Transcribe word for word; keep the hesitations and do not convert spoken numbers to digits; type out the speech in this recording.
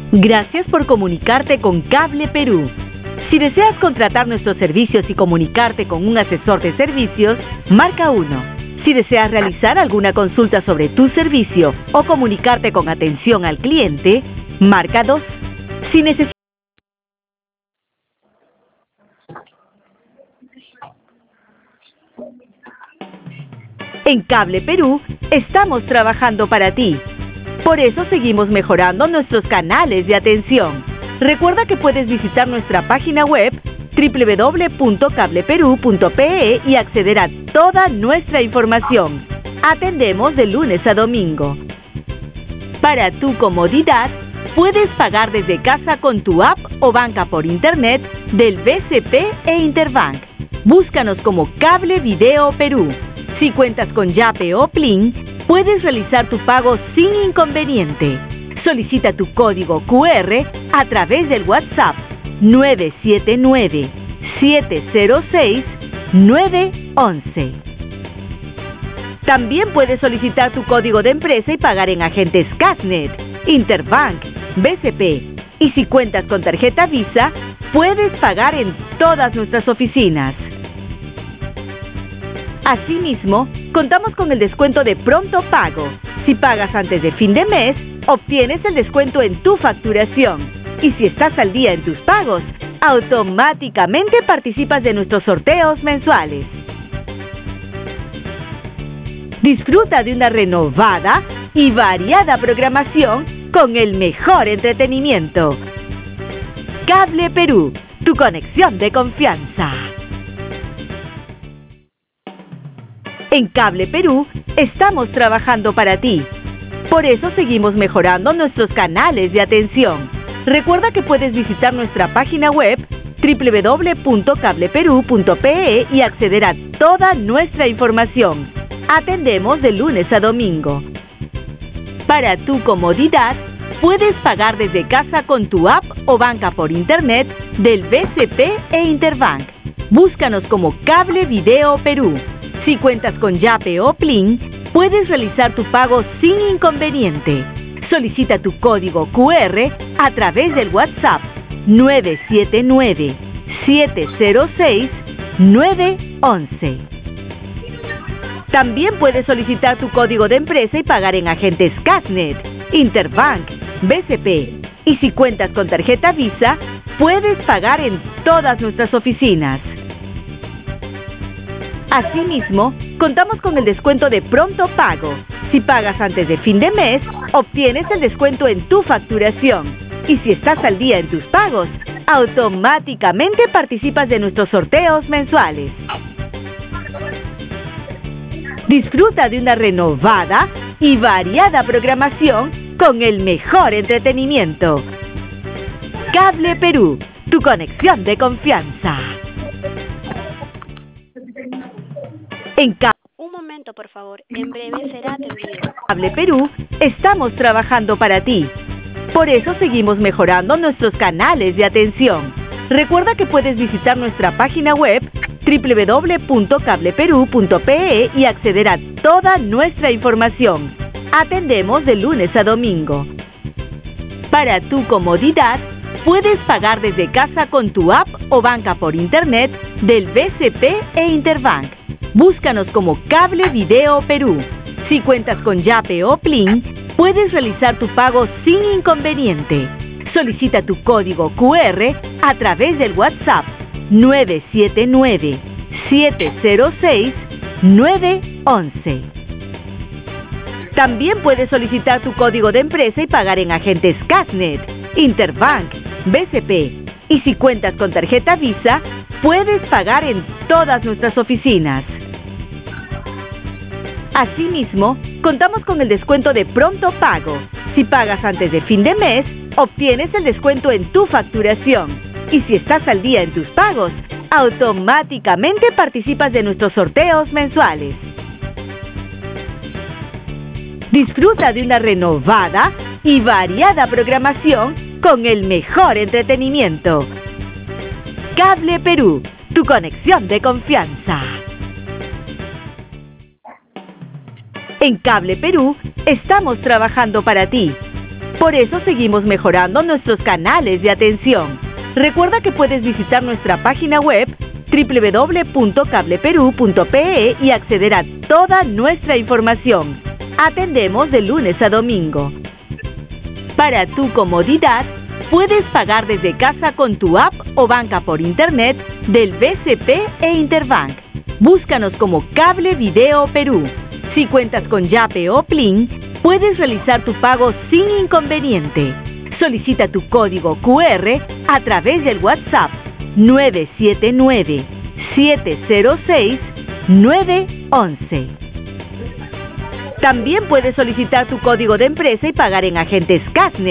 Gracias por comunicarte con Cable Perú. Si deseas contratar nuestros servicios y comunicarte con un asesor de servicios, marca uno. Si deseas realizar alguna consulta sobre tu servicio o comunicarte con atención al cliente, marca dos. Si necesitas En Cable Perú, estamos trabajando para ti. Por eso seguimos mejorando nuestros canales de atención. Recuerda que puedes visitar nuestra página web doble u doble u doble u punto cable perú punto pe e y acceder a toda nuestra información. Atendemos de lunes a domingo. Para tu comodidad, puedes pagar desde casa con tu app o banca por internet del B C P e Interbank. Búscanos como Cable Video Perú. Si cuentas con Yape o Plin, puedes realizar tu pago sin inconveniente. Solicita tu código cu erre a través del WhatsApp nueve siete nueve, siete cero seis, nueve once. También puedes solicitar tu código de empresa y pagar en agentes Casnet, Interbank, B C P. Y si cuentas con tarjeta Visa, puedes pagar en todas nuestras oficinas. Asimismo, contamos con el descuento de pronto pago. Si pagas antes de fin de mes, obtienes el descuento en tu facturación. Y si estás al día en tus pagos, automáticamente participas de nuestros sorteos mensuales. Disfruta de una renovada y variada programación con el mejor entretenimiento. Cable Perú, tu conexión de confianza. En Cable Perú, estamos trabajando para ti. Por eso seguimos mejorando nuestros canales de atención. Recuerda que puedes visitar nuestra página web doble u doble u doble u punto cable perú punto pe e y acceder a toda nuestra información. Atendemos de lunes a domingo. Para tu comodidad, puedes pagar desde casa con tu app o banca por internet del B C P e Interbank. Búscanos como Cable Video Perú. Si cuentas con Yape o Plin, puedes realizar tu pago sin inconveniente. Solicita tu código cu erre a través del WhatsApp nueve siete nueve, siete cero seis, nueve once. También puedes solicitar tu código de empresa y pagar en agentes Casnet, Interbank, B C P. Y si cuentas con tarjeta Visa, puedes pagar en todas nuestras oficinas. Asimismo, contamos con el descuento de pronto pago. Si pagas antes de fin de mes, obtienes el descuento en tu facturación. Y si estás al día en tus pagos, automáticamente participas de nuestros sorteos mensuales. Disfruta de una renovada y variada programación con el mejor entretenimiento. Cable Perú, tu conexión de confianza. En Ca- Un momento, por favor. En breve será atendido. Cable Perú, estamos trabajando para ti. Por eso seguimos mejorando nuestros canales de atención. Recuerda que puedes visitar nuestra página web doble u doble u doble u punto cable perú punto pe e y acceder a toda nuestra información. Atendemos de lunes a domingo. Para tu comodidad, puedes pagar desde casa con tu app o banca por internet del B C P e Interbank. Búscanos como Cable Video Perú. Si cuentas con Yape o Plin, puedes realizar tu pago sin inconveniente. Solicita tu código cu erre a través del WhatsApp nueve siete nueve, siete cero seis, nueve once. También puedes solicitar tu código de empresa y pagar en agentes Casnet, Interbank, B C P. Y si cuentas con tarjeta Visa, puedes pagar en todas nuestras oficinas. Asimismo, contamos con el descuento de pronto pago. Si pagas antes de fin de mes, obtienes el descuento en tu facturación. Y si estás al día en tus pagos, automáticamente participas de nuestros sorteos mensuales. Disfruta de una renovada y variada programación con el mejor entretenimiento. Cable Perú, tu conexión de confianza. En Cable Perú, estamos trabajando para ti. Por eso seguimos mejorando nuestros canales de atención. Recuerda que puedes visitar nuestra página web doble u doble u doble u punto cable perú punto pe e y acceder a toda nuestra información. Atendemos de lunes a domingo. Para tu comodidad, puedes pagar desde casa con tu app o banca por internet del B C P e Interbank. Búscanos como Cable Video Perú. Si cuentas con Yape o Plin, puedes realizar tu pago sin inconveniente. Solicita tu código cu erre a través del WhatsApp nueve siete nueve, siete cero seis, nueve uno uno. También puedes solicitar tu código de empresa y pagar en agentes Casne